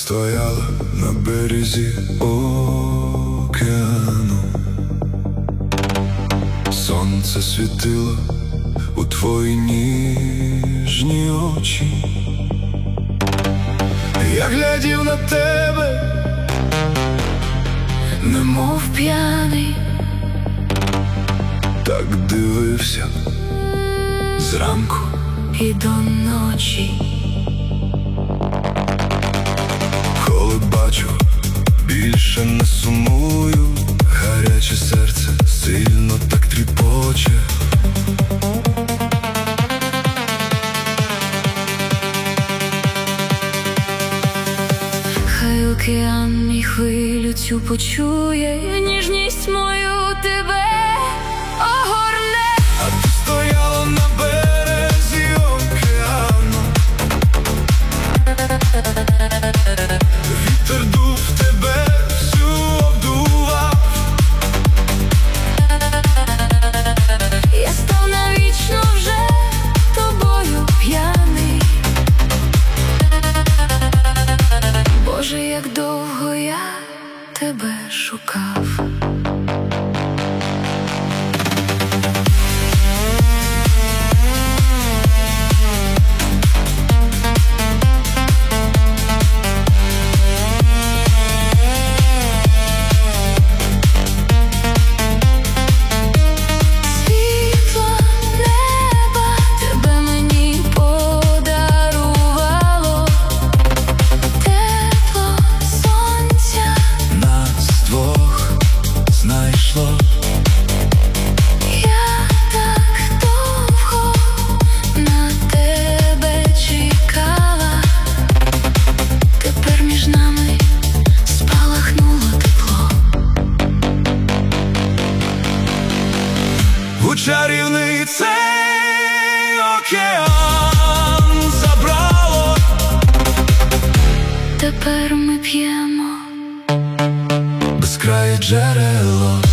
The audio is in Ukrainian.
стояла на березі океану, сонце світило у твої ніжні очі. Я глядів на тебе, немов п'яний, так дивився зранку і до ночі. Коли бачу, більше не сумую, гаряче серце сильно так тріпоче. Хай океан мій хвилю цю почує, ніжність мою тебе огорне. А ти стояла на березі океану, вітер дув тебе всю обдував. Я став навічно вже тобою п'яний. Боже, як довго я тебе шукав. Чарівний цей океан забрало. Тепер ми п'ємо безкрає джерело.